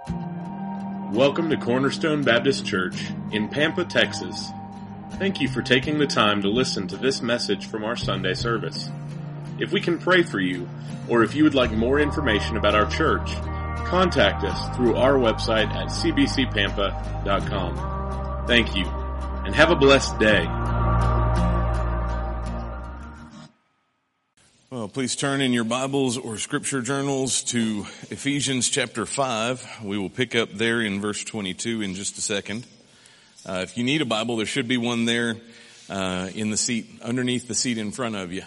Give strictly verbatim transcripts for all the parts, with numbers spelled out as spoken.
Welcome to Cornerstone Baptist Church in Pampa, Texas. Thank you for taking the time to listen to this message from our Sunday service. If we can pray for you, or if you would like more information about our church, contact us through our website at c b c pampa dot com. Thank you, and have a blessed day. Well, please turn in your Bibles or scripture journals to Ephesians chapter five. We will pick up there in verse twenty-two in just a second. Uh, if you need a Bible, there should be one there uh, in the seat, underneath the seat in front of you.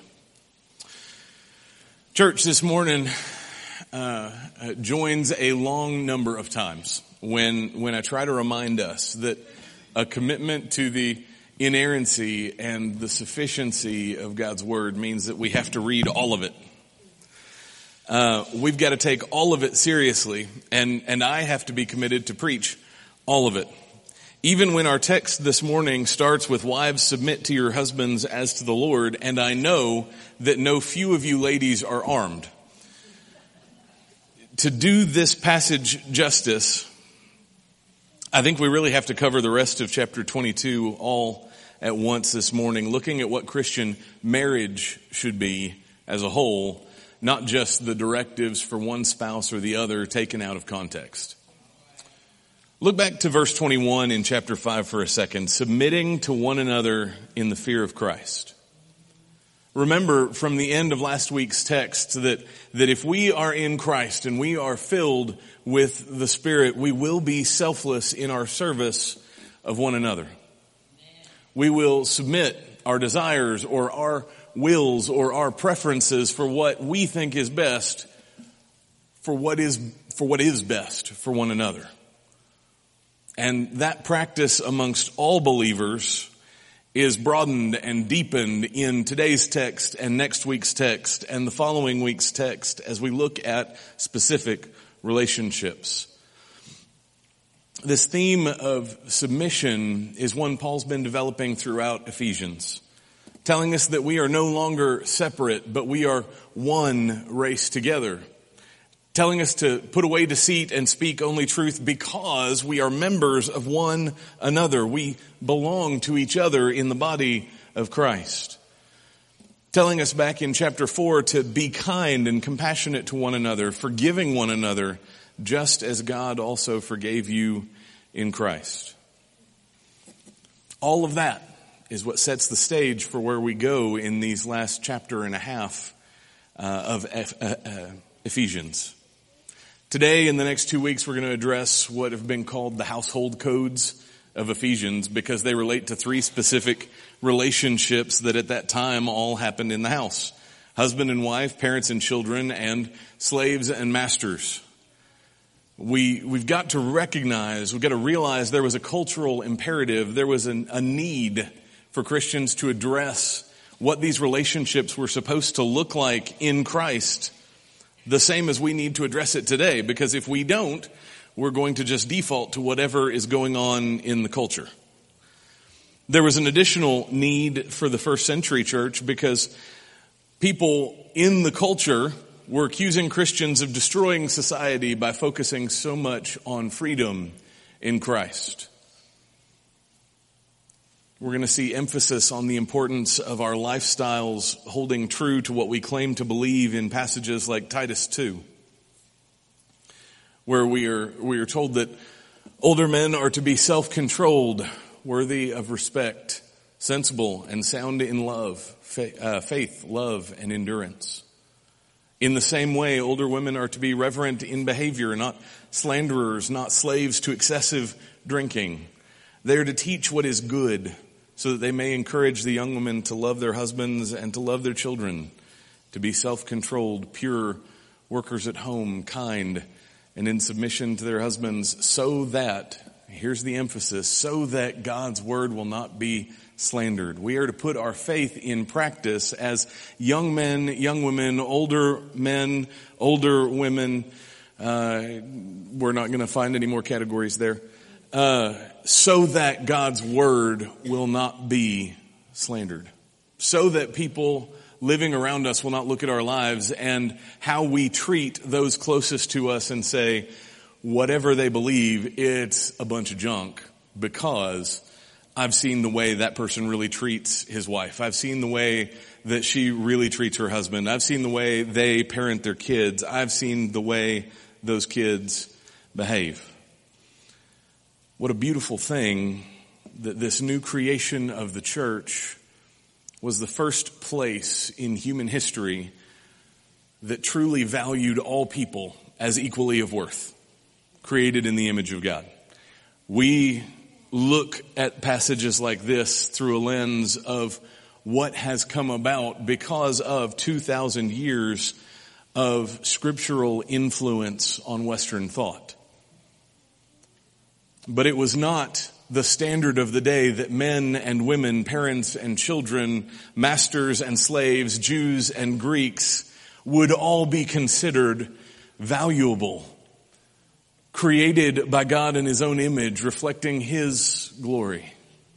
Church, this morning uh, joins a long number of times when when I try to remind us that a commitment to the inerrancy and the sufficiency of God's Word means that we have to read all of it. Uh, we've got to take all of it seriously, and, and I have to be committed to preach all of it. Even when our text this morning starts with, "Wives, submit to your husbands as to the Lord," and I know that no few of you ladies are armed. To do this passage justice, I think we really have to cover the rest of chapter twenty-two all at once this morning, looking at what Christian marriage should be as a whole, not just the directives for one spouse or the other taken out of context. Look back to verse twenty-one in chapter five for a second. Submitting to one another in the fear of Christ. Remember from the end of last week's text that, that if we are in Christ and we are filled with the Spirit, we will be selfless in our service of one another. We will submit our desires or our wills or our preferences for what we think is best for what is, for what is best for one another. And that practice amongst all believers is broadened and deepened in today's text and next week's text and the following week's text as we look at specific relationships. This theme of submission is one Paul's been developing throughout Ephesians, telling us that we are no longer separate, but we are one race together. Telling us to put away deceit and speak only truth because we are members of one another. We belong to each other in the body of Christ. Telling us back in chapter four to be kind and compassionate to one another, forgiving one another, just as God also forgave you in Christ. All of that is what sets the stage for where we go in these last chapter and a half uh, of Eph- uh, uh, Ephesians. Today, in the next two weeks, we're going to address what have been called the household codes of Ephesians because they relate to three specific relationships that at that time all happened in the house. Husband and wife, parents and children, and slaves and masters. We, we've got to recognize, we've got to realize there was a cultural imperative, there was an, a need for Christians to address what these relationships were supposed to look like in Christ, the same as we need to address it today, because if we don't, we're going to just default to whatever is going on in the culture. There was an additional need for the first century church because people in the culture were accusing Christians of destroying society by focusing so much on freedom in Christ. We're going to see emphasis on the importance of our lifestyles holding true to what we claim to believe in passages like Titus two, where we are, we are told that older men are to be self-controlled, worthy of respect, sensible, and sound in love, faith, love, and endurance. In the same way, older women are to be reverent in behavior, not slanderers, not slaves to excessive drinking. They are to teach what is good, so that they may encourage the young women to love their husbands and to love their children, to be self-controlled, pure, workers at home, kind, and in submission to their husbands, so that, here's the emphasis, so that God's word will not be slandered. We are to put our faith in practice as young men, young women, older men, older women. Uh, we're not going to find any more categories there. Uh, so that God's word will not be slandered. So that people living around us will not look at our lives and how we treat those closest to us and say, whatever they believe, it's a bunch of junk because I've seen the way that person really treats his wife. I've seen the way that she really treats her husband. I've seen the way they parent their kids. I've seen the way those kids behave. What a beautiful thing that this new creation of the church was the first place in human history that truly valued all people as equally of worth, created in the image of God. We look at passages like this through a lens of what has come about because of two thousand years of scriptural influence on Western thought. But it was not the standard of the day that men and women, parents and children, masters and slaves, Jews and Greeks would all be considered valuable, created by God in His own image, reflecting His glory.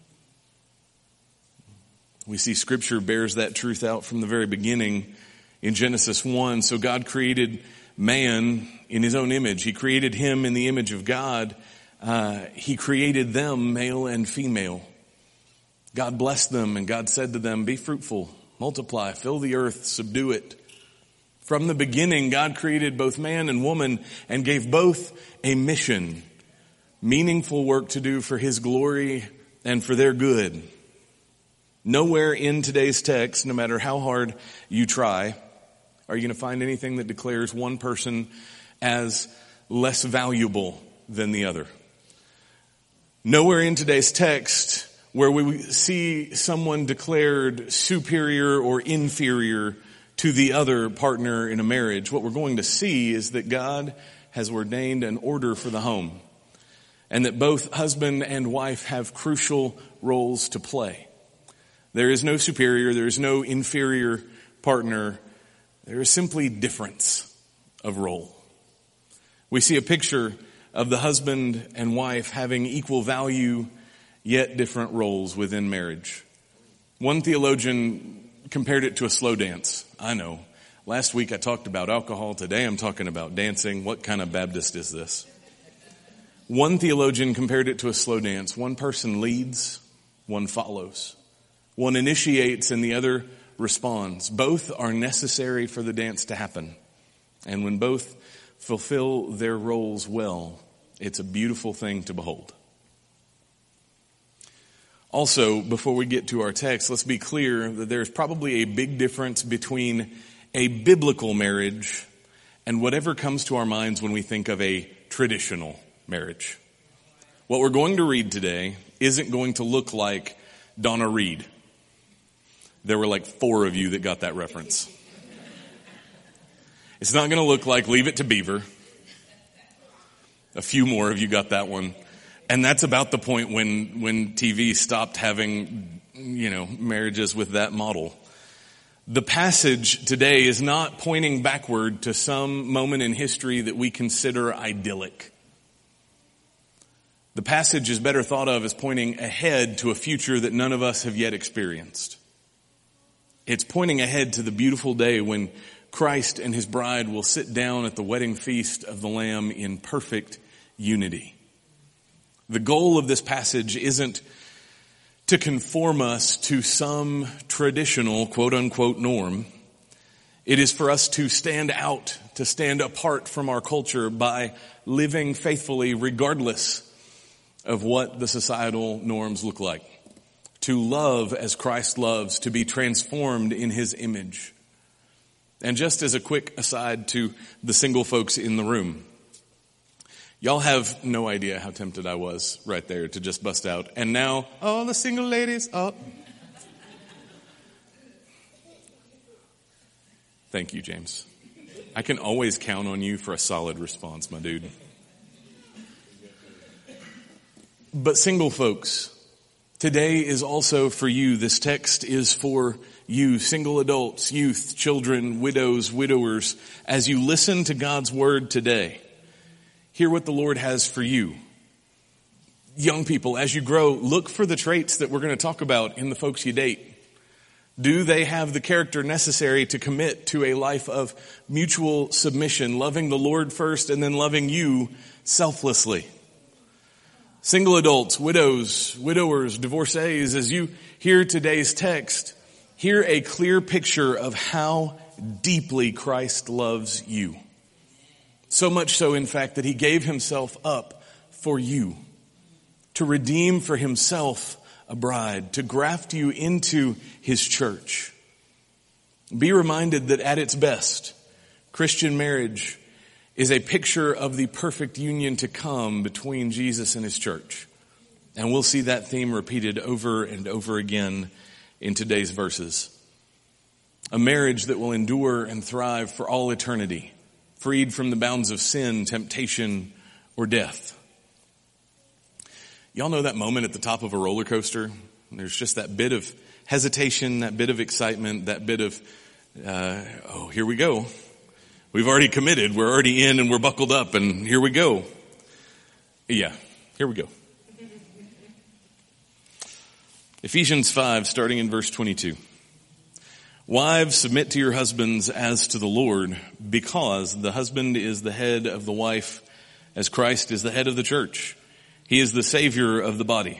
We see Scripture bears that truth out from the very beginning in Genesis one. So God created man in His own image. He created him in the image of God. Uh, he created them, male and female. God blessed them, and God said to them, "Be fruitful, multiply, fill the earth, subdue it." From the beginning, God created both man and woman and gave both a mission, meaningful work to do for His glory and for their good. Nowhere in today's text, no matter how hard you try, are you going to find anything that declares one person as less valuable than the other. Nowhere in today's text where we see someone declared superior or inferior to the other partner in a marriage. What we're going to see is that God has ordained an order for the home, and that both husband and wife have crucial roles to play. There is no superior, there is no inferior partner. There is simply difference of role. We see a picture of the husband and wife having equal value, yet different roles within marriage. One theologian compared it to a slow dance. I know. Last week I talked about alcohol. Today I'm talking about dancing. What kind of Baptist is this? One theologian compared it to a slow dance. One person leads, one follows. One initiates and the other responds. Both are necessary for the dance to happen. And when both fulfill their roles well, it's a beautiful thing to behold. Also, before we get to our text, let's be clear that there's probably a big difference between a biblical marriage and whatever comes to our minds when we think of a traditional marriage. What we're going to read today isn't going to look like Donna Reed. There were like four of you that got that reference. It's not going to look like Leave It to Beaver. A few more of you got that one. And that's about the point when, when T V stopped having, you know, marriages with that model. The passage today is not pointing backward to some moment in history that we consider idyllic. The passage is better thought of as pointing ahead to a future that none of us have yet experienced. It's pointing ahead to the beautiful day when Christ and His bride will sit down at the wedding feast of the Lamb in perfect unity. The goal of this passage isn't to conform us to some traditional quote-unquote norm. It is for us to stand out, to stand apart from our culture by living faithfully regardless of what the societal norms look like. To love as Christ loves, to be transformed in His image. And just as a quick aside to the single folks in the room, y'all have no idea how tempted I was right there to just bust out. And now, all the single ladies, oh. Thank you, James. I can always count on you for a solid response, my dude. But single folks, today is also for you. This text is for you, single adults, youth, children, widows, widowers. As you listen to God's word today, hear what the Lord has for you. Young people, as you grow, look for the traits that we're going to talk about in the folks you date. Do they have the character necessary to commit to a life of mutual submission, loving the Lord first and then loving you selflessly? Single adults, widows, widowers, divorcees, as you hear today's text, hear a clear picture of how deeply Christ loves you. So much so, in fact, that he gave himself up for you, to redeem for himself a bride, to graft you into his church. Be reminded that at its best, Christian marriage is a picture of the perfect union to come between Jesus and his church. And we'll see that theme repeated over and over again in today's verses. A marriage that will endure and thrive for all eternity, freed from the bounds of sin, temptation, or death. Y'all know that moment at the top of a roller coaster? There's just that bit of hesitation, that bit of excitement, that bit of, uh, oh, here we go. We've already committed. We're already in and we're buckled up and here we go. Yeah, here we go. Ephesians five, starting in verse twenty-two. Wives, submit to your husbands as to the Lord, because the husband is the head of the wife, as Christ is the head of the church. He is the Savior of the body.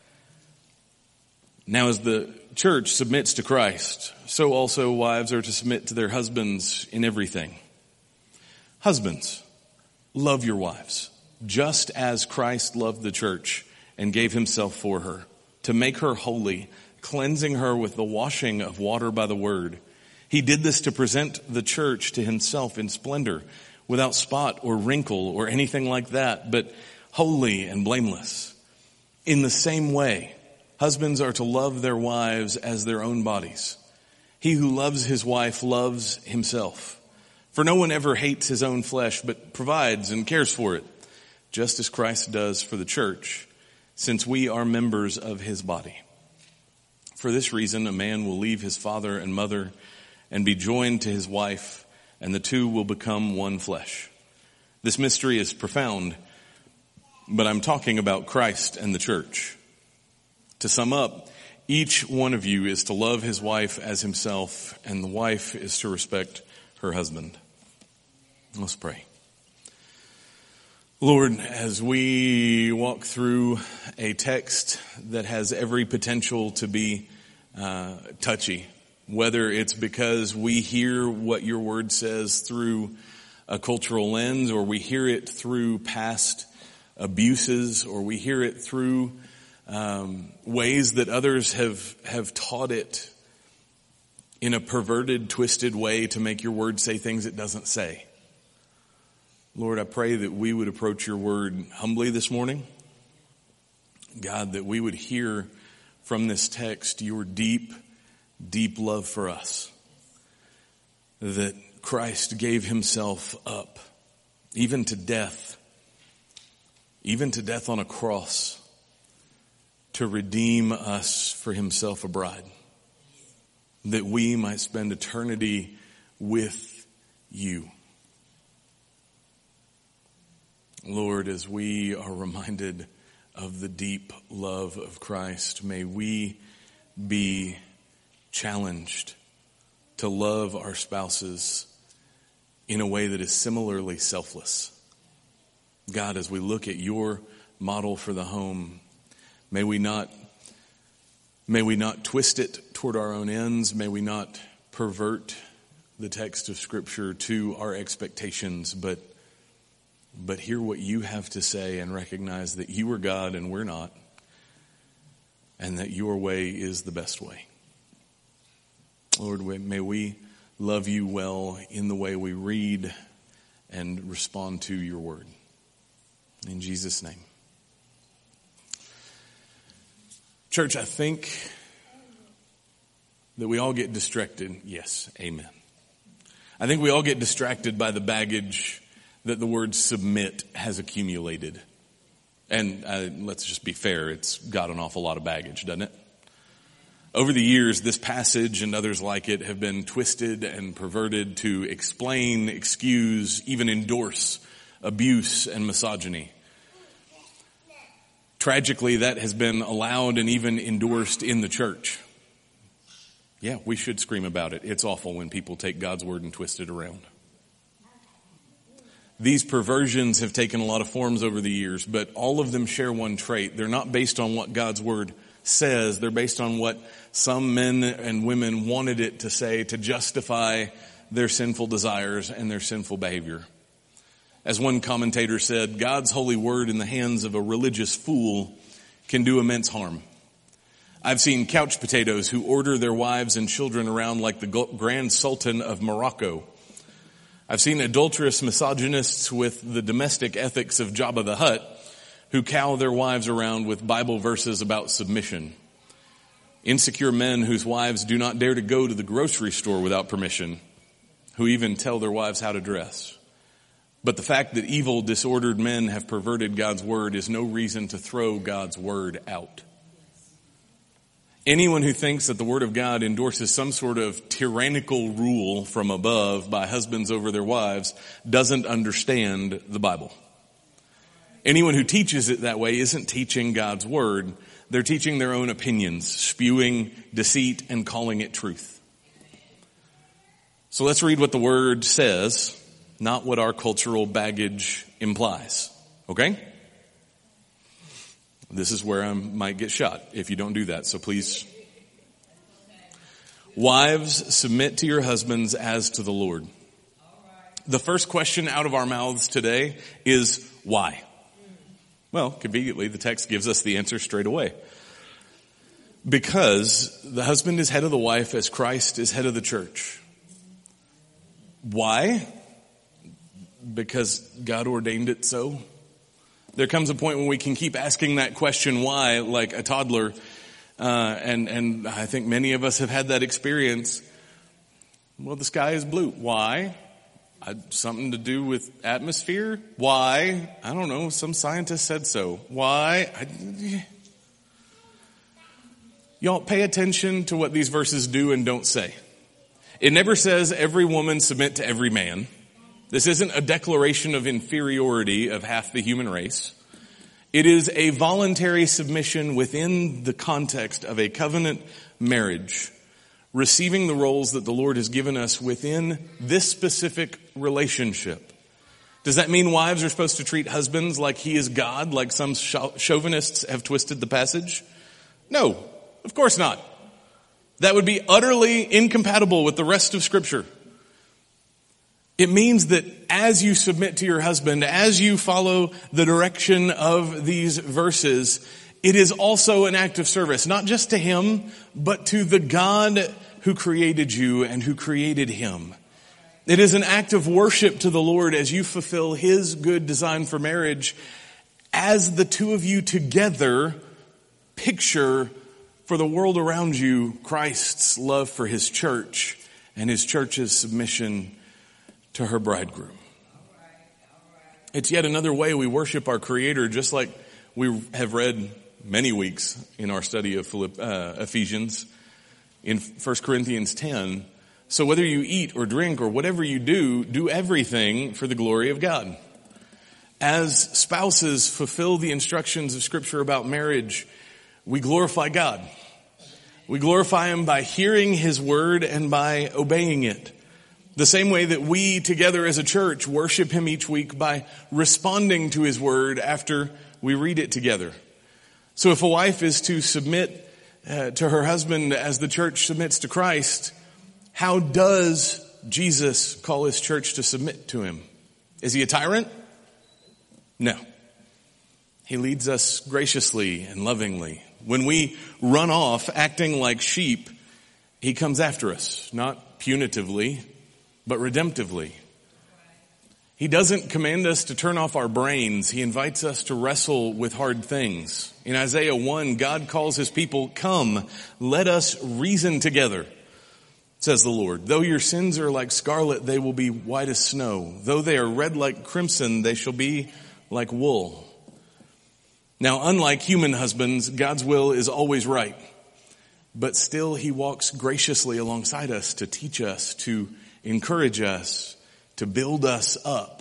Now as the church submits to Christ, so also wives are to submit to their husbands in everything. Husbands, love your wives, just as Christ loved the church and gave himself for her, to make her holy, cleansing her with the washing of water by the word. He did this to present the church to himself in splendor, without spot or wrinkle or anything like that, but holy and blameless. In the same way, husbands are to love their wives as their own bodies. He who loves his wife loves himself. For no one ever hates his own flesh, but provides and cares for it, just as Christ does for the church, since we are members of his body. For this reason, a man will leave his father and mother and be joined to his wife, and the two will become one flesh. This mystery is profound, but I'm talking about Christ and the church. To sum up, each one of you is to love his wife as himself, and the wife is to respect her husband. Let's pray. Lord, as we walk through a text that has every potential to be uh, touchy, whether it's because we hear what your word says through a cultural lens, or we hear it through past abuses, or we hear it through um, ways that others have have taught it in a perverted, twisted way to make your word say things it doesn't say. Lord, I pray that we would approach your word humbly this morning. God, that we would hear from this text your deep, deep love for us. That Christ gave himself up, even to death, even to death on a cross, to redeem us for himself a bride. That we might spend eternity with you. Lord, as we are reminded of the deep love of Christ, may we be challenged to love our spouses in a way that is similarly selfless. God, as we look at your model for the home, may we not, may we not twist it toward our own ends. May we not pervert the text of Scripture to our expectations, but But hear what you have to say and recognize that you are God and we're not, and that your way is the best way. Lord, may we love you well in the way we read and respond to your word. In Jesus' name. Church, I think that we all get distracted. Yes, amen. I think we all get distracted by the baggage that the word submit has accumulated. And uh, let's just be fair, it's got an awful lot of baggage, doesn't it? Over the years, this passage and others like it have been twisted and perverted to explain, excuse, even endorse abuse and misogyny. Tragically, that has been allowed and even endorsed in the church. Yeah, we should scream about it. It's awful when people take God's word and twist it around. These perversions have taken a lot of forms over the years, but all of them share one trait. They're not based on what God's word says. They're based on what some men and women wanted it to say to justify their sinful desires and their sinful behavior. As one commentator said, God's holy word in the hands of a religious fool can do immense harm. I've seen couch potatoes who order their wives and children around like the Grand Sultan of Morocco. I've seen adulterous misogynists with the domestic ethics of Jabba the Hutt who cow their wives around with Bible verses about submission. Insecure men whose wives do not dare to go to the grocery store without permission, who even tell their wives how to dress. But the fact that evil, disordered men have perverted God's word is no reason to throw God's word out. Anyone who thinks that the word of God endorses some sort of tyrannical rule from above by husbands over their wives doesn't understand the Bible. Anyone who teaches it that way isn't teaching God's word. They're teaching their own opinions, spewing deceit and calling it truth. So let's read what the word says, not what our cultural baggage implies. Okay? This is where I might get shot if you don't do that, so please. Wives, submit to your husbands as to the Lord. The first question out of our mouths today is why? Well, conveniently, the text gives us the answer straight away. Because the husband is head of the wife as Christ is head of the church. Why? Because God ordained it so. There comes a point when we can keep asking that question why, like a toddler, uh, and, and I think many of us have had that experience. Well, the sky is blue. Why? Uh, something to do with atmosphere? Why? I don't know. Some scientist said so. Why? I, y'all pay attention to what these verses do and don't say. It never says every woman submit to every man. This isn't a declaration of inferiority of half the human race. It is a voluntary submission within the context of a covenant marriage, receiving the roles that the Lord has given us within this specific relationship. Does that mean wives are supposed to treat husbands like he is God, like some chauvinists have twisted the passage? No, of course not. That would be utterly incompatible with the rest of Scripture. It means that as you submit to your husband, as you follow the direction of these verses, it is also an act of service, not just to him, but to the God who created you and who created him. It is an act of worship to the Lord as you fulfill his good design for marriage, as the two of you together picture for the world around you Christ's love for his church and his church's submission to her bridegroom. It's yet another way we worship our Creator, just like we have read many weeks in our study of Philipp, uh, Ephesians in First Corinthians ten. So whether you eat or drink or whatever you do, do everything for the glory of God. As spouses fulfill the instructions of Scripture about marriage, we glorify God. We glorify Him by hearing His word and by obeying it. The same way that we together as a church worship Him each week by responding to His word after we read it together. So if a wife is to submit uh, to her husband as the church submits to Christ, how does Jesus call His church to submit to Him? Is He a tyrant? No. He leads us graciously and lovingly. When we run off acting like sheep, He comes after us, not punitively, but redemptively. He doesn't command us to turn off our brains. He invites us to wrestle with hard things. In Isaiah one, God calls His people, "Come, let us reason together," says the Lord. "Though your sins are like scarlet, they will be white as snow. Though they are red like crimson, they shall be like wool." Now, unlike human husbands, God's will is always right. But still, He walks graciously alongside us to teach us, to encourage us, to build us up.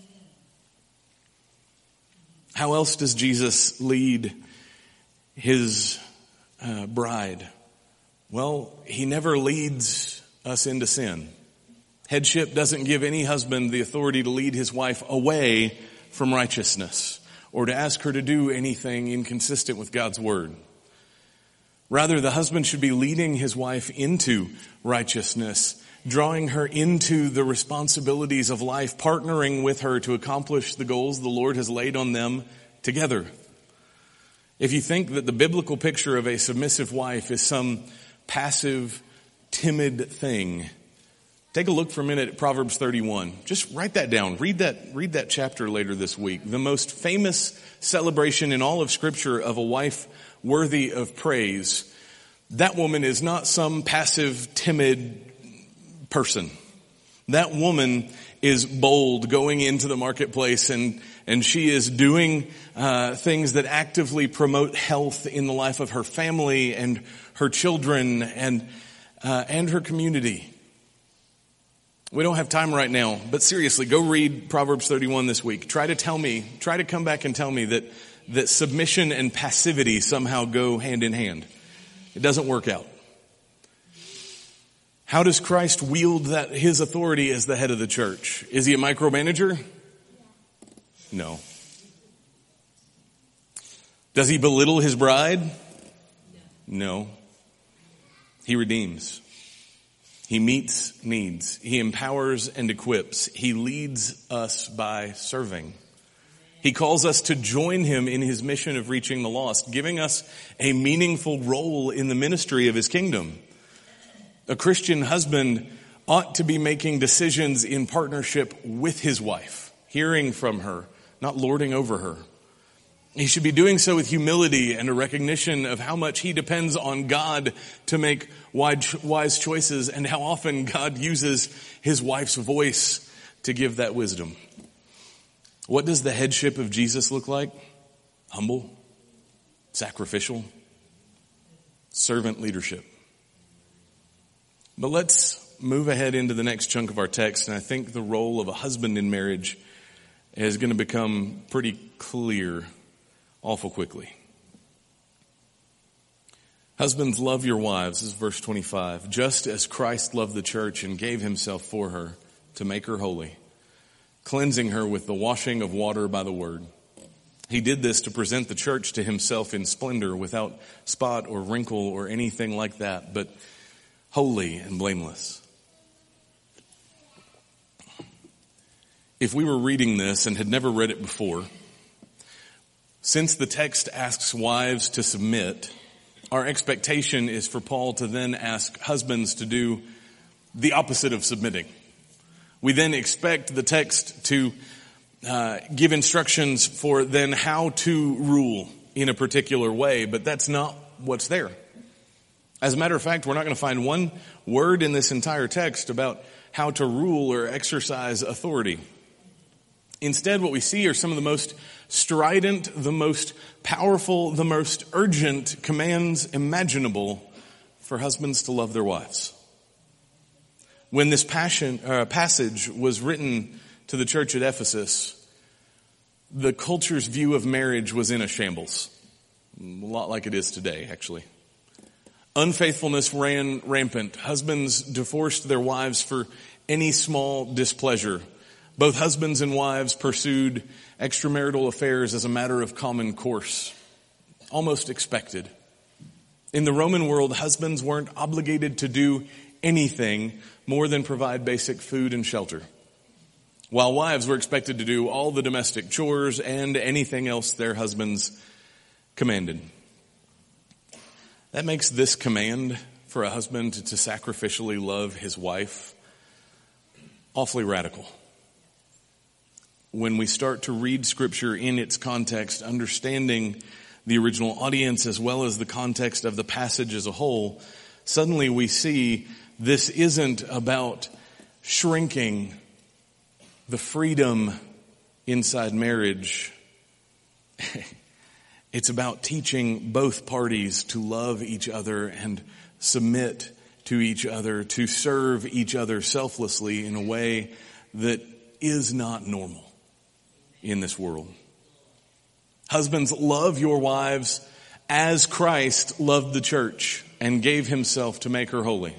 How else does Jesus lead His uh, bride? Well, he never leads us into sin. Headship doesn't give any husband the authority to lead his wife away from righteousness or to ask her to do anything inconsistent with God's word. Rather, the husband should be leading his wife into righteousness, drawing her into the responsibilities of life, partnering with her to accomplish the goals the Lord has laid on them together. If you think that the biblical picture of a submissive wife is some passive, timid thing, take a look for a minute at Proverbs thirty-one. Just write that down. Read that, read that chapter later this week. The most famous celebration in all of Scripture of a wife worthy of praise. That woman is not some passive, timid person. That woman is bold going into the marketplace, and and she is doing uh things that actively promote health in the life of her family and her children and uh and her community. We don't have time right now, but seriously, go read Proverbs thirty-one this week. Try to tell me, try to come back and tell me that that submission and passivity somehow go hand in hand. It doesn't work out. How does Christ wield that his authority as the head of the church? Is he a micromanager? No. Does he belittle his bride? No. He redeems. He meets needs. He empowers and equips. He leads us by serving. He calls us to join him in his mission of reaching the lost, giving us a meaningful role in the ministry of his kingdom. A Christian husband ought to be making decisions in partnership with his wife, hearing from her, not lording over her. He should be doing so with humility and a recognition of how much he depends on God to make wise choices and how often God uses his wife's voice to give that wisdom. What does the headship of Jesus look like? Humble, sacrificial, servant leadership. But let's move ahead into the next chunk of our text, and I think the role of a husband in marriage is going to become pretty clear awful quickly. Husbands, love your wives, this is verse twenty-five, just as Christ loved the church and gave himself for her to make her holy, cleansing her with the washing of water by the word. He did this to present the church to himself in splendor, without spot or wrinkle or anything like that, but holy and blameless. If we were reading this and had never read it before, since the text asks wives to submit, our expectation is for Paul to then ask husbands to do the opposite of submitting. We then expect the text to uh, give instructions for then how to rule in a particular way, but that's not what's there. As a matter of fact, we're not going to find one word in this entire text about how to rule or exercise authority. Instead, what we see are some of the most strident, the most powerful, the most urgent commands imaginable for husbands to love their wives. When this passion, uh, passage was written to the church at Ephesus, the culture's view of marriage was in a shambles. A lot like it is today, actually. Unfaithfulness ran rampant. Husbands divorced their wives for any small displeasure. Both husbands and wives pursued extramarital affairs as a matter of common course, almost expected. In the Roman world, husbands weren't obligated to do anything more than provide basic food and shelter, while wives were expected to do all the domestic chores and anything else their husbands commanded. That makes this command for a husband to, to sacrificially love his wife awfully radical. When we start to read Scripture in its context, understanding the original audience as well as the context of the passage as a whole, suddenly we see this isn't about shrinking the freedom inside marriage. It's about teaching both parties to love each other and submit to each other, to serve each other selflessly in a way that is not normal in this world. Husbands, love your wives as Christ loved the church and gave himself to make her holy.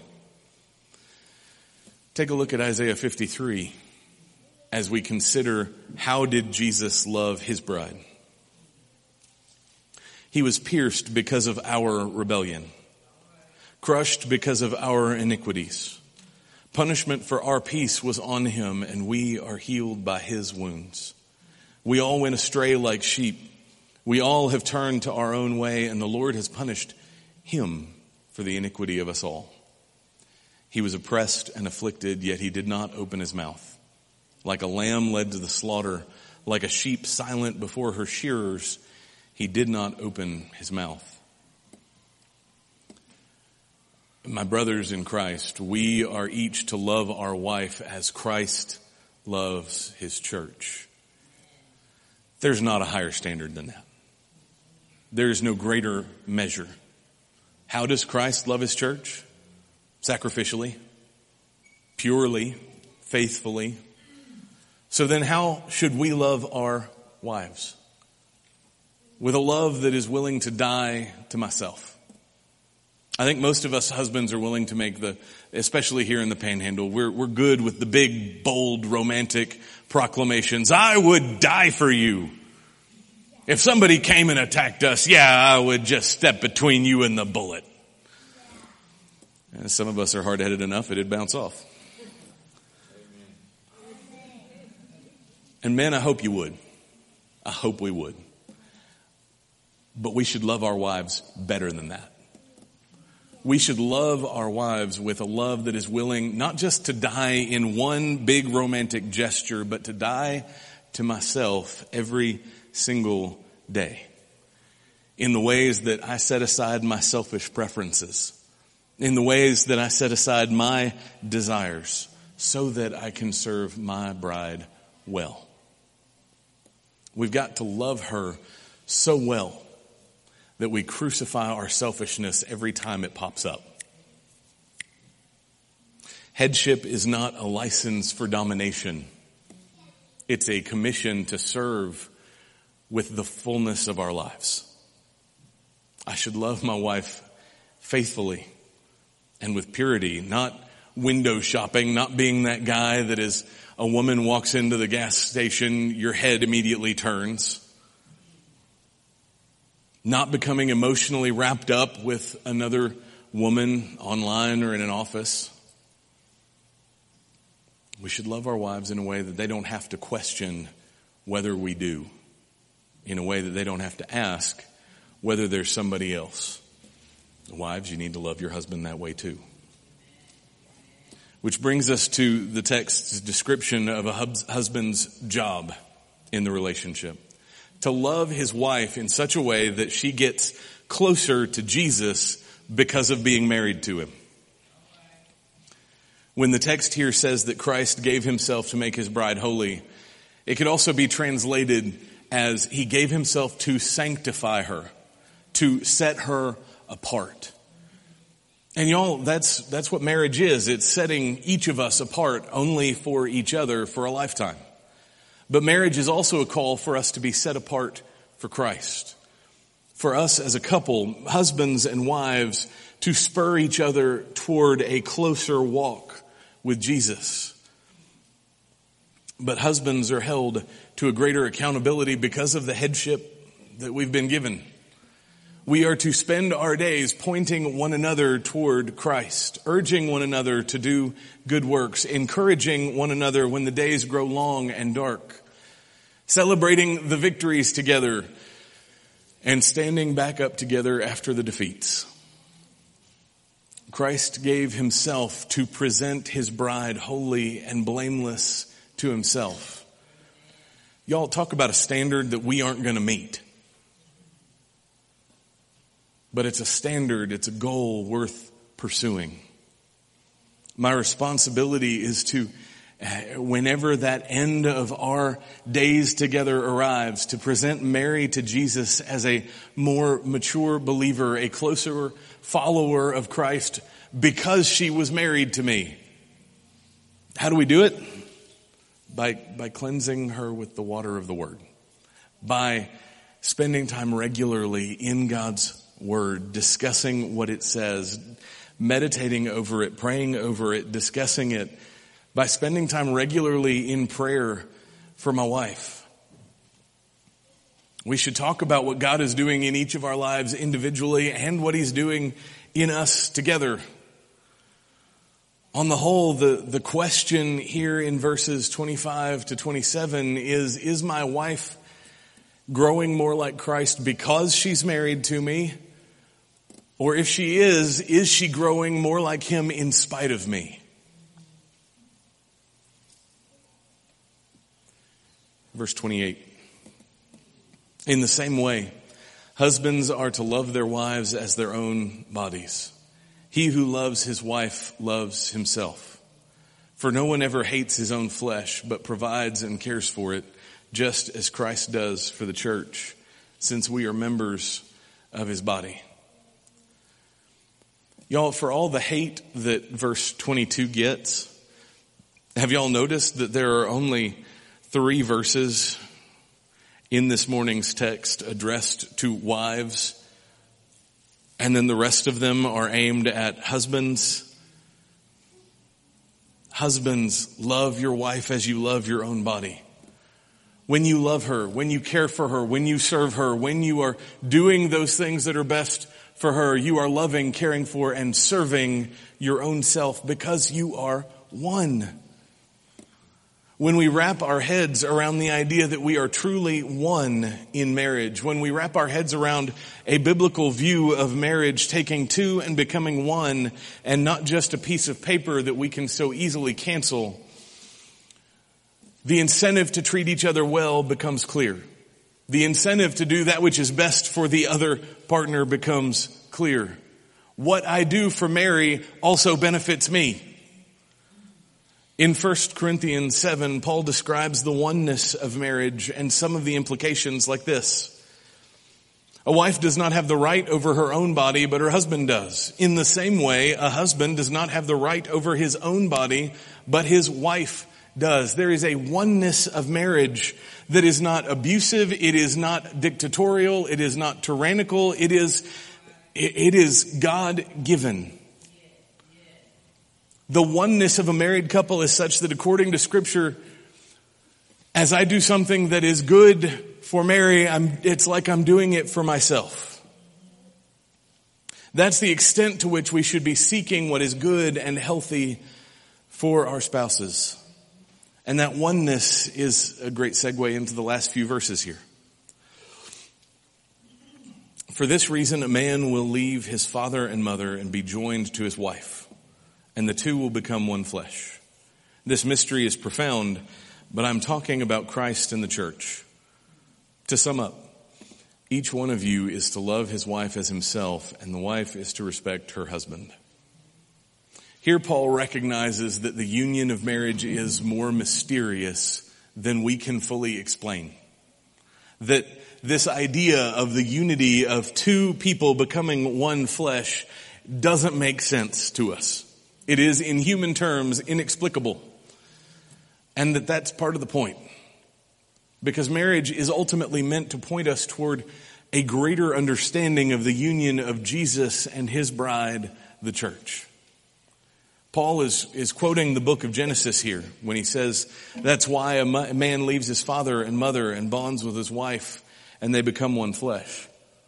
Take a look at Isaiah fifty-three as we consider how did Jesus love his bride. He was pierced because of our rebellion, crushed because of our iniquities. Punishment for our peace was on him, and we are healed by his wounds. We all went astray like sheep. We all have turned to our own way, and the Lord has punished him for the iniquity of us all. He was oppressed and afflicted, yet he did not open his mouth. Like a lamb led to the slaughter, like a sheep silent before her shearers, he did not open his mouth. My brothers in Christ, we are each to love our wife as Christ loves his church. There's not a higher standard than that. There is no greater measure. How does Christ love his church? Sacrificially, purely, faithfully. So then how should we love our wives? With a love that is willing to die to myself. I think most of us husbands are willing to make the, especially here in the Panhandle, we're, we're good with the big, bold, romantic proclamations. I would die for you. If somebody came and attacked us, yeah, I would just step between you and the bullet. And some of us are hard-headed enough, it'd bounce off. And men, I hope you would. I hope we would. But we should love our wives better than that. We should love our wives with a love that is willing not just to die in one big romantic gesture, but to die to myself every single day. In the ways that I set aside my selfish preferences. In the ways that I set aside my desires so that I can serve my bride well. We've got to love her so well that we crucify our selfishness every time it pops up. Headship is not a license for domination. It's a commission to serve with the fullness of our lives. I should love my wife faithfully and with purity, not window shopping, not being that guy that is a woman walks into the gas station, your head immediately turns. Not becoming emotionally wrapped up with another woman online or in an office. We should love our wives in a way that they don't have to question whether we do. In a way that they don't have to ask whether there's somebody else. Wives, you need to love your husband that way too. Which brings us to the text's description of a husband's job in the relationship. To love his wife in such a way that she gets closer to Jesus because of being married to him. When the text here says that Christ gave himself to make his bride holy, it could also be translated as he gave himself to sanctify her, to set her apart. And y'all, that's, that's what marriage is. It's setting each of us apart only for each other for a lifetime. But marriage is also a call for us to be set apart for Christ. For us as a couple, husbands and wives, to spur each other toward a closer walk with Jesus. But husbands are held to a greater accountability because of the headship that we've been given. We are to spend our days pointing one another toward Christ, urging one another to do good works, encouraging one another when the days grow long and dark, celebrating the victories together, and standing back up together after the defeats. Christ gave himself to present his bride holy and blameless to himself. Y'all, talk about a standard that we aren't going to meet. But it's a standard, it's a goal worth pursuing. My responsibility is to, whenever that end of our days together arrives, to present Mary to Jesus as a more mature believer, a closer follower of Christ, because she was married to me. How do we do it? By, by cleansing her with the water of the Word. By spending time regularly in God's word, discussing what it says, meditating over it, praying over it, discussing it, by spending time regularly in prayer for my wife. We should talk about what God is doing in each of our lives individually and what He's doing in us together. On the whole, the, the question here in verses twenty-five to twenty-seven is, is my wife growing more like Christ because she's married to me? Or if she is, is she growing more like Him in spite of me? Verse twenty-eight. In the same way, husbands are to love their wives as their own bodies. He who loves his wife loves himself. For no one ever hates his own flesh, but provides and cares for it, just as Christ does for the church, since we are members of His body. Y'all, for all the hate that verse twenty-two gets, have y'all noticed that there are only three verses in this morning's text addressed to wives, and then the rest of them are aimed at husbands? Husbands, love your wife as you love your own body. When you love her, when you care for her, when you serve her, when you are doing those things that are best for her, you are loving, caring for, and serving your own self because you are one. When we wrap our heads around the idea that we are truly one in marriage, when we wrap our heads around a biblical view of marriage taking two and becoming one and not just a piece of paper that we can so easily cancel, the incentive to treat each other well becomes clear. The incentive to do that which is best for the other partner becomes clear. What I do for Mary also benefits me. In First Corinthians seven, Paul describes the oneness of marriage and some of the implications like this. A wife does not have the right over her own body, but her husband does. In the same way, a husband does not have the right over his own body, but his wife does. There is a oneness of marriage that is not abusive, it is not dictatorial, it is not tyrannical, it is, it is God-given. The oneness of a married couple is such that according to Scripture, as I do something that is good for Mary, I'm, it's like I'm doing it for myself. That's the extent to which we should be seeking what is good and healthy for our spouses. And that oneness is a great segue into the last few verses here. For this reason, a man will leave his father and mother and be joined to his wife, and the two will become one flesh. This mystery is profound, but I'm talking about Christ and the church. To sum up, each one of you is to love his wife as himself, and the wife is to respect her husband. Here Paul recognizes that the union of marriage is more mysterious than we can fully explain. That this idea of the unity of two people becoming one flesh doesn't make sense to us. It is, in human terms, inexplicable. And that that's part of the point. Because marriage is ultimately meant to point us toward a greater understanding of the union of Jesus and his bride, the church. Paul is, is quoting the book of Genesis here when he says, that's why a man leaves his father and mother and bonds with his wife and they become one flesh.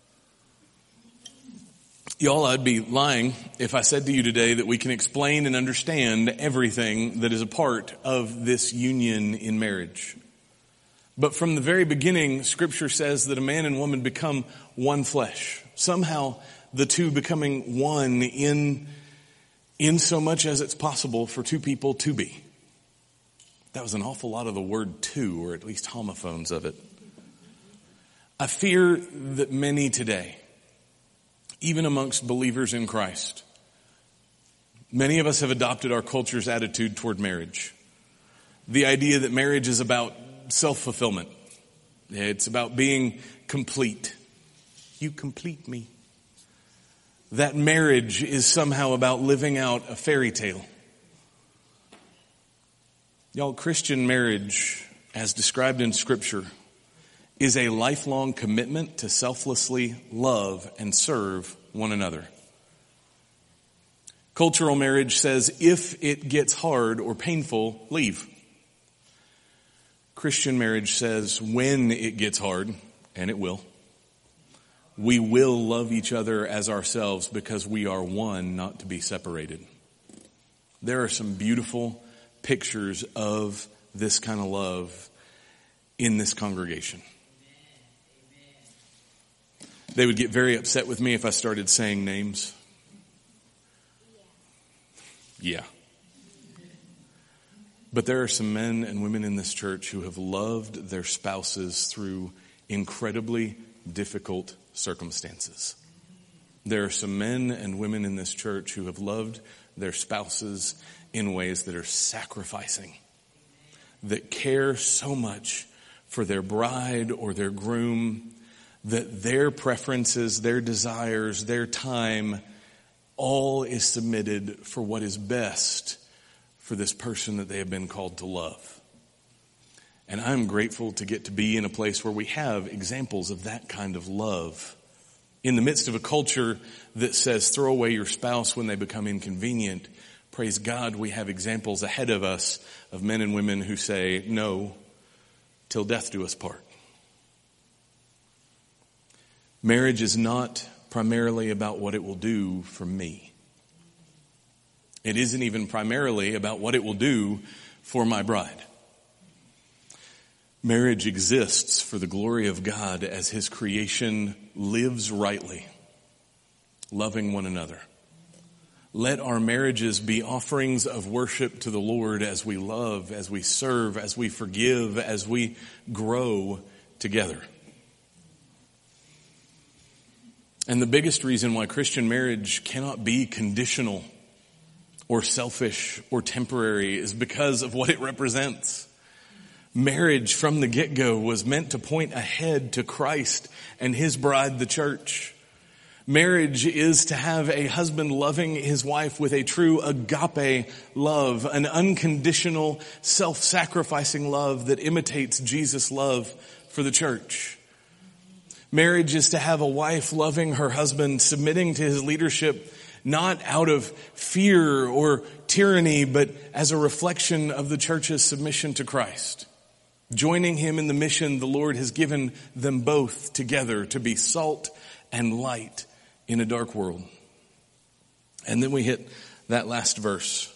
Y'all, I'd be lying if I said to you today that we can explain and understand everything that is a part of this union in marriage. But from the very beginning, Scripture says that a man and woman become one flesh. Somehow the two becoming one in in so much as it's possible for two people to be. That was an awful lot of the word two, or at least homophones of it. I fear that many today, even amongst believers in Christ, many of us have adopted our culture's attitude toward marriage. The idea that marriage is about self-fulfillment. It's about being complete. You complete me. That marriage is somehow about living out a fairy tale. Y'all, Christian marriage, as described in Scripture, is a lifelong commitment to selflessly love and serve one another. Cultural marriage says if it gets hard or painful, leave. Christian marriage says when it gets hard, and it will, we will love each other as ourselves because we are one, not to be separated. There are some beautiful pictures of this kind of love in this congregation. They would get very upset with me if I started saying names. Yeah. But there are some men and women in this church who have loved their spouses through incredibly difficult circumstances. There are some men and women in this church who have loved their spouses in ways that are sacrificing, that care so much for their bride or their groom that their preferences, their desires, their time, all is submitted for what is best for this person that they have been called to love. And I'm grateful to get to be in a place where we have examples of that kind of love. In the midst of a culture that says throw away your spouse when they become inconvenient, praise God, we have examples ahead of us of men and women who say, no, till death do us part. Marriage is not primarily about what it will do for me. It isn't even primarily about what it will do for my bride. Marriage exists for the glory of God as His creation lives rightly, loving one another. Let our marriages be offerings of worship to the Lord as we love, as we serve, as we forgive, as we grow together. And the biggest reason why Christian marriage cannot be conditional or selfish or temporary is because of what it represents. Marriage from the get-go was meant to point ahead to Christ and His bride, the church. Marriage is to have a husband loving his wife with a true agape love, an unconditional, self-sacrificing love that imitates Jesus' love for the church. Marriage is to have a wife loving her husband, submitting to his leadership, not out of fear or tyranny, but as a reflection of the church's submission to Christ. Joining Him in the mission the Lord has given them both together to be salt and light in a dark world. And then we hit that last verse.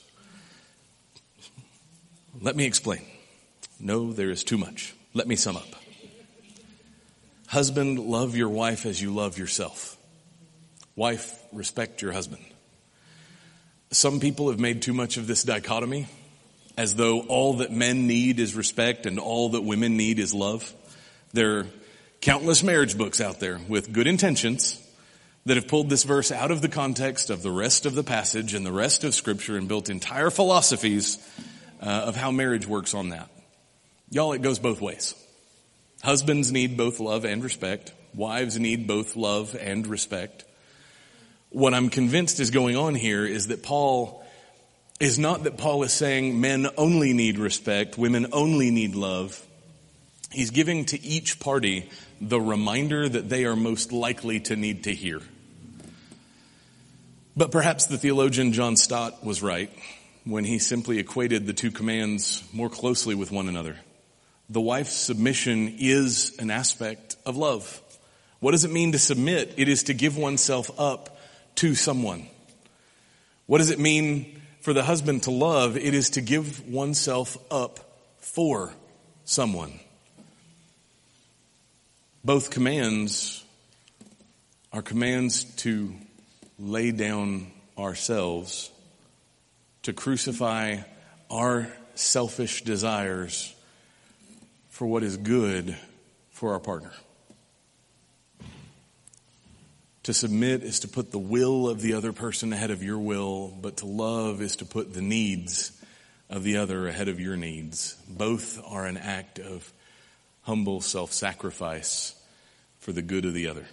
Let me explain. No, there is too much. Let me sum up. Husband, love your wife as you love yourself. Wife, respect your husband. Some people have made too much of this dichotomy, as though all that men need is respect and all that women need is love. There are countless marriage books out there with good intentions that have pulled this verse out of the context of the rest of the passage and the rest of Scripture and built entire philosophies uh, of how marriage works on that. Y'all, it goes both ways. Husbands need both love and respect. Wives need both love and respect. What I'm convinced is going on here is that Paul is not that Paul is saying men only need respect, women only need love. He's giving to each party the reminder that they are most likely to need to hear. But perhaps the theologian John Stott was right when he simply equated the two commands more closely with one another. The wife's submission is an aspect of love. What does it mean to submit? It is to give oneself up to someone. What does it mean for the husband to love? It is to give oneself up for someone. Both commands are commands to lay down ourselves, to crucify our selfish desires for what is good for our partner. To submit is to put the will of the other person ahead of your will, but to love is to put the needs of the other ahead of your needs. Both are an act of humble self-sacrifice for the good of the other.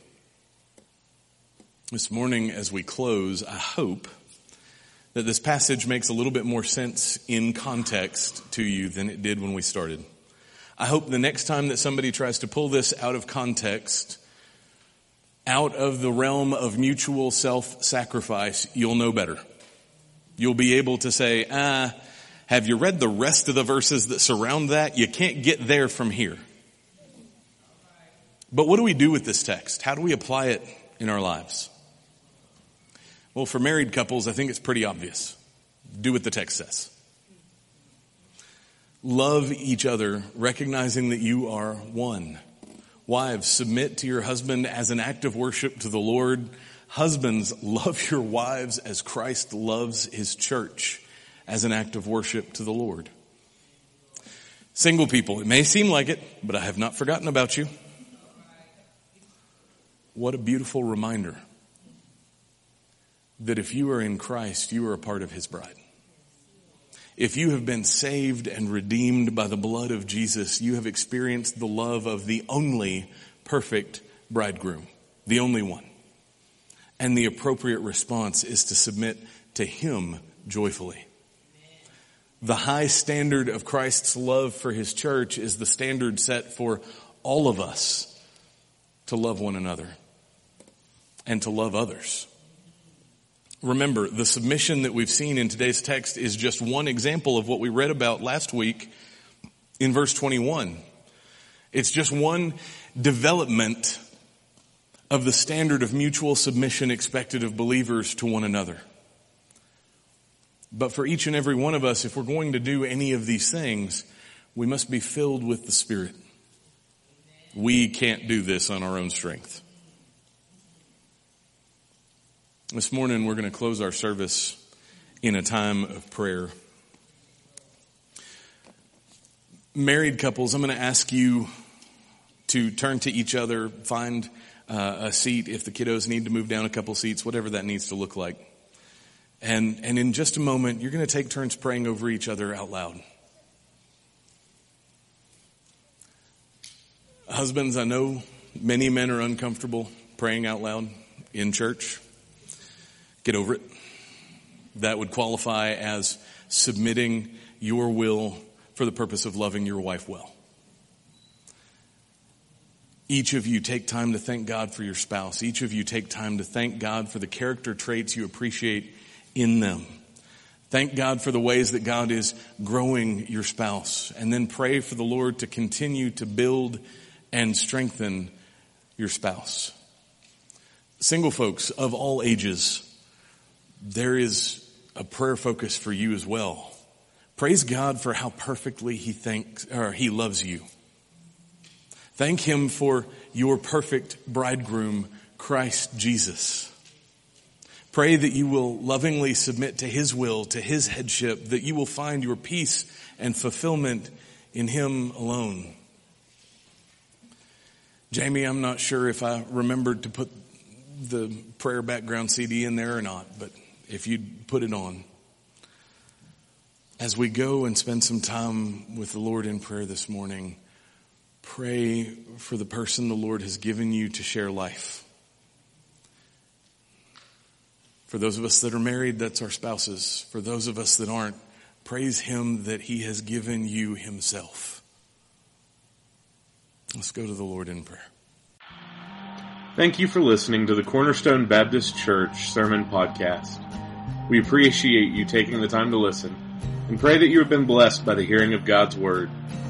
This morning, as we close, I hope that this passage makes a little bit more sense in context to you than it did when we started. I hope the next time that somebody tries to pull this out of context, out of the realm of mutual self-sacrifice, you'll know better. You'll be able to say, ah, have you read the rest of the verses that surround that? You can't get there from here. But what do we do with this text? How do we apply it in our lives? Well, for married couples, I think it's pretty obvious. Do what the text says. Love each other, recognizing that you are one. Wives, submit to your husband as an act of worship to the Lord. Husbands, love your wives as Christ loves his church, as an act of worship to the Lord. Single people, it may seem like it, but I have not forgotten about you. What a beautiful reminder that if you are in Christ, you are a part of his bride. If you have been saved and redeemed by the blood of Jesus, you have experienced the love of the only perfect bridegroom, the only one. And the appropriate response is to submit to him joyfully. The high standard of Christ's love for his church is the standard set for all of us to love one another and to love others. Remember, the submission that we've seen in today's text is just one example of what we read about last week in verse twenty-one. It's just one development of the standard of mutual submission expected of believers to one another. But for each and every one of us, if we're going to do any of these things, we must be filled with the Spirit. We can't do this on our own strength. This morning, we're going to close our service in a time of prayer. Married couples, I'm going to ask you to turn to each other, find uh, a seat if the kiddos need to move down a couple seats, whatever that needs to look like. And, and in just a moment, you're going to take turns praying over each other out loud. Husbands, I know many men are uncomfortable praying out loud in church. Get over it. That would qualify as submitting your will for the purpose of loving your wife well. Each of you take time to thank God for your spouse. Each of you take time to thank God for the character traits you appreciate in them. Thank God for the ways that God is growing your spouse. And then pray for the Lord to continue to build and strengthen your spouse. Single folks of all ages, there is a prayer focus for you as well. Praise God for how perfectly he thanks, or he loves you. Thank him for your perfect bridegroom, Christ Jesus. Pray that you will lovingly submit to his will, to his headship, that you will find your peace and fulfillment in him alone. Jamie, I'm not sure if I remembered to put the prayer background C D in there or not, but if you'd put it on. As we go and spend some time with the Lord in prayer this morning, pray for the person the Lord has given you to share life. For those of us that are married, that's our spouses. For those of us that aren't, praise him that he has given you himself. Let's go to the Lord in prayer. Thank you for listening to the Cornerstone Baptist Church Sermon Podcast. We appreciate you taking the time to listen and pray that you have been blessed by the hearing of God's Word.